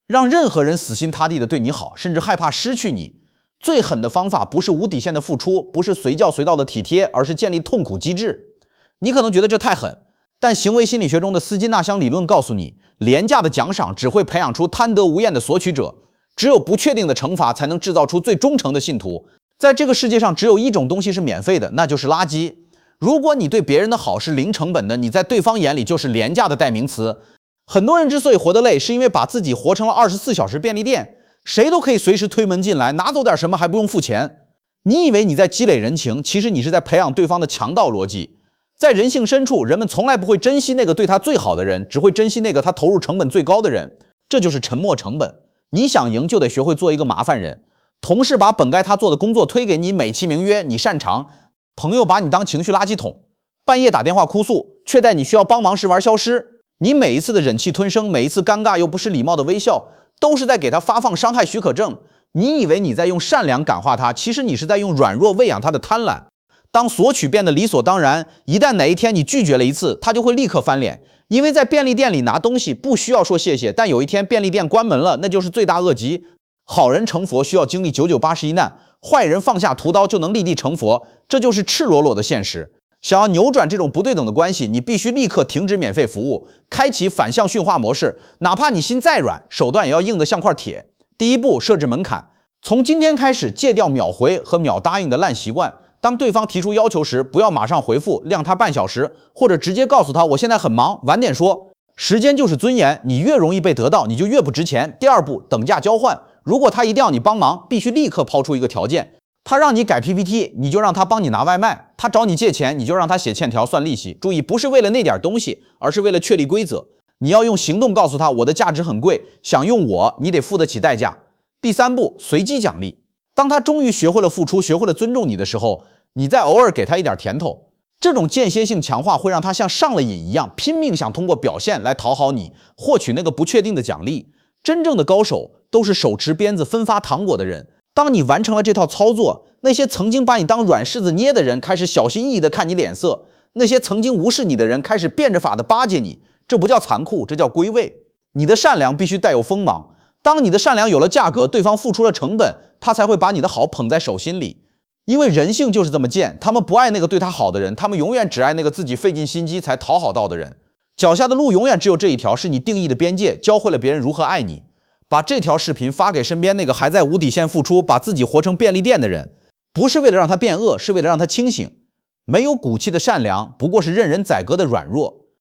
让任何人死心塌地的对你好，甚至害怕失去你。最狠的方法不是无底线的付出，不是随叫随到的体贴，而是建立痛苦机制。你可能觉得这太狠，但行为心理学中的斯金纳箱理论告诉你，廉价的奖赏只会培养出贪得无厌的索取者，只有不确定的惩罚才能制造出最忠诚的信徒。在这个世界上，只有一种东西是免费的，那就是垃圾。如果你对别人的好是零成本的，你在对方眼里就是廉价的代名词。很多人之所以活得累，是因为把自己活成了24小时便利店，谁都可以随时推门进来，拿走点什么还不用付钱。你以为你在积累人情，其实你是在培养对方的强盗逻辑。在人性深处，人们从来不会珍惜那个对他最好的人，只会珍惜那个他投入成本最高的人。这就是沉没成本。你想赢，就得学会做一个麻烦人。同事把本该他做的工作推给你，美其名曰你擅长；朋友把你当情绪垃圾桶，半夜打电话哭诉，却在你需要帮忙时玩消失。你每一次的忍气吞声，每一次尴尬又不失礼貌的微笑，都是在给他发放伤害许可证。你以为你在用善良感化他，其实你是在用软弱喂养他的贪婪。当索取变得理所当然，一旦哪一天你拒绝了一次，他就会立刻翻脸。因为在便利店里拿东西不需要说谢谢，但有一天便利店关门了，那就是罪大恶极。好人成佛需要经历9981难，坏人放下屠刀就能立地成佛，这就是赤裸裸的现实。想要扭转这种不对等的关系，你必须立刻停止免费服务，开启反向驯化模式。哪怕你心再软，手段也要硬得像块铁。第一步，设置门槛，从今天开始戒掉秒回和秒答应的烂习惯。当对方提出要求时，不要马上回复，晾他半小时，或者直接告诉他我现在很忙，晚点说。时间就是尊严，你越容易被得到，你就越不值钱。第二步，等价交换。如果他一定要你帮忙，必须立刻抛出一个条件。他让你改 PPT， 你就让他帮你拿外卖；他找你借钱，你就让他写欠条算利息。注意，不是为了那点东西，而是为了确立规则。你要用行动告诉他，我的价值很贵，想用我，你得付得起代价。第三步，随机奖励。当他终于学会了付出，学会了尊重你的时候，你再偶尔给他一点甜头。这种间歇性强化会让他像上了瘾一样，拼命想通过表现来讨好你，获取那个不确定的奖励。真正的高手都是手持鞭子分发糖果的人。当你完成了这套操作，那些曾经把你当软柿子捏的人开始小心翼翼地看你脸色，那些曾经无视你的人开始变着法地巴结你。这不叫残酷，这叫归位。你的善良必须带有锋芒。当你的善良有了价格，对方付出了成本，他才会把你的好捧在手心里。因为人性就是这么贱，他们不爱那个对他好的人，他们永远只爱那个自己费尽心机才讨好到的人。脚下的路永远只有这一条，是你定义的边界，教会了别人如何爱你。把这条视频发给身边那个还在无底线付出，把自己活成便利店的人，不是为了让他变恶，是为了让他清醒。没有骨气的善良，不过是任人宰割的软弱。